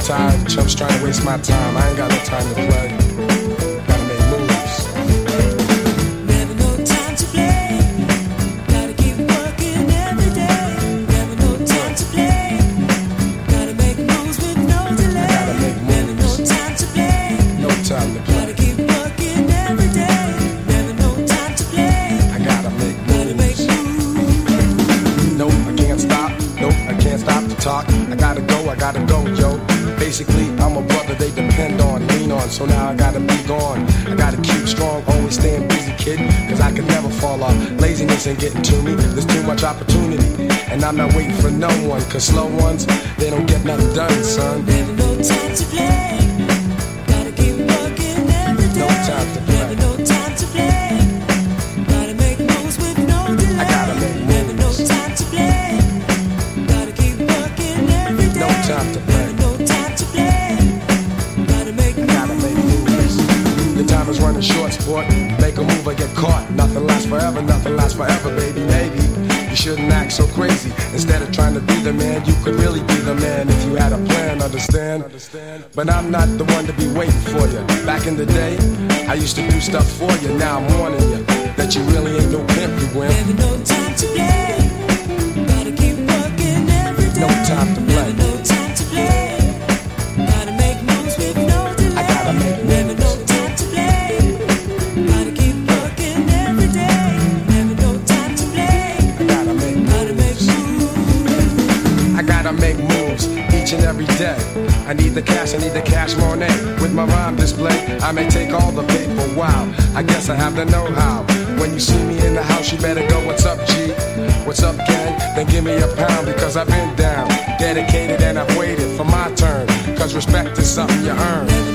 tired of chumps trying to waste my time. I ain't got no time to play. Gotta make moves. Never no time to play. Gotta keep working every day. Never no time to play. Gotta make moves with no delay. I gotta make moves. Never no time to play. No time to play. Gotta keep working every day. Never no time to play. I gotta make Gotta make moves. moves. Nope, I can't stop. Nope, I can't stop to talk. I gotta go, yo. Basically, I'm a brother they depend on, lean on, so now I gotta be gone. I gotta keep strong, always staying busy, kid, cause I can never fall off. Laziness ain't getting to me, there's too much opportunity. And I'm not waiting for no one, cause slow ones, they don't get nothing done, son. Never no time to play. Gotta keep working every day. No time to play. Never no time to play. Gotta make moves with no delay. I gotta make moves. Never no time to play. Gotta keep working every day. No time to play. Never no time to play. Gotta make moves. Gotta make moves. Your time is running short, sport. Make a move or get caught. Nothing lasts forever, baby, maybe. You shouldn't act so crazy. Instead of trying to be the man, you could really be the man if you had a plan, understand? But I'm not the one to be waiting for you. Back in the day, I used to do stuff for you. Now I'm warning you that you really ain't no pimp, you wimp. Never no time to play. Gotta keep working every day. No time to play. Never no time to play. Gotta make moves with no delay. I gotta make moves. Never no time to play. Gotta keep working every day. Never no time to play. I gotta make Gotta make moves. I gotta make moves each and every day. I need the cash money. With my rhyme display, I may take all the paper. Wow, I guess I have the know-how. When you see me in the house, you better go, what's up, G? What's up, gang? Then give me a pound, because I've been down, dedicated, and I've waited for my turn. Cause respect is something you earn.